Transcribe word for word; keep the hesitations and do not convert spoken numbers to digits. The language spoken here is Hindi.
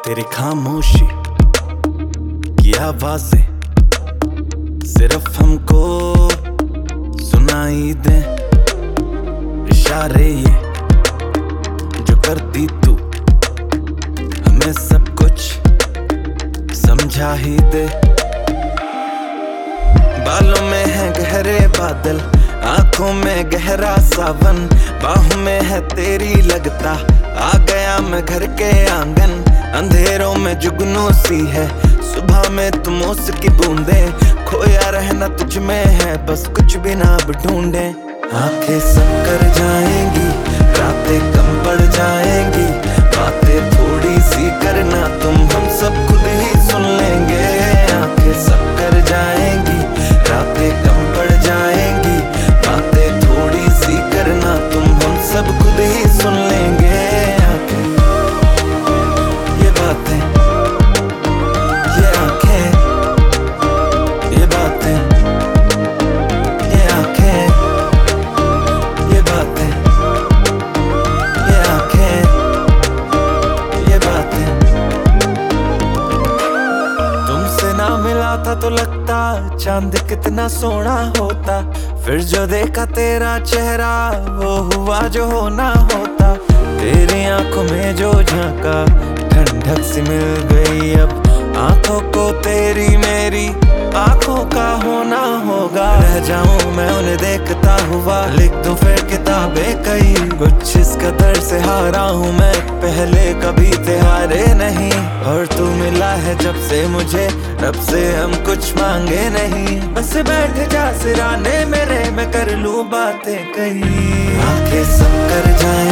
तेरी खामोशी की आवाजें सिर्फ हमको सुनाई दे। इशारे ये जो करती तू हमें सब कुछ समझा ही दे। बालों में है गहरे बादल, आंखों में गहरा सावन, बाहों में है तेरी लगता आ गया मैं घर के आंगन। अंधेरों में जुगनू सी है, सुबह में तुम उसकी बूंदे, खोया रहना तुझ में है बस कुछ भी ना अब ढूंढे। आंखें सब कर जाएंगी, रातें कम पड़ जाएंगी, बातें थोड़ी सी करना तुम हम सब खुद ही सुन लेंगे। आंखें सब कर जाएंगी, रातें कम पड़ जाएंगी, बातें थोड़ी सी करना तुम हम सब खुद ही सुन लेंगे। आंखें ये बातें, ये आंखें, ये बातें, ये आंखें, ये बातें, ये आंखें, ये बातें। तुमसे ना मिला था तो लगता चांद कितना सोना होता, फिर जो देखा तेरा चेहरा वो हुआ जो होना होता। तेरी आंखों में जो झांका ठंडक सी मिल गई, अब आंखों को तेरी मेरी आंखों का होना होगा। रह जाऊं मैं उन्हें देखता हुआ, लिख दूं फिर किताबें कई, कुछ इस कदर से हारा हूं मैं पहले कभी थे हारे नहीं। और तू मिला है जब से मुझे, रब से हम कुछ मांगे नहीं, बस बैठ जा सिराने मेरे मैं कर लूं बातें कई। आंखें सब कर जाए